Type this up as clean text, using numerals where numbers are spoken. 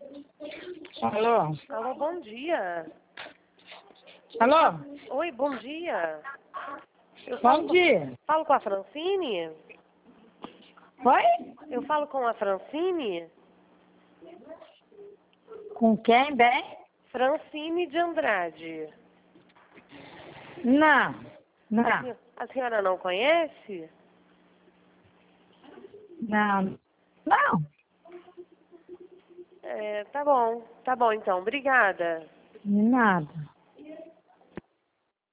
Alô? Alô, bom dia. Alô? Oi, bom dia. Bom dia. Falo com a Francine? Oi? Eu falo com a Francine? Com quem, bem? Francine de Andrade. Não. Não. A senhora não conhece? Não. Não. Tá bom então. Obrigada. Nada.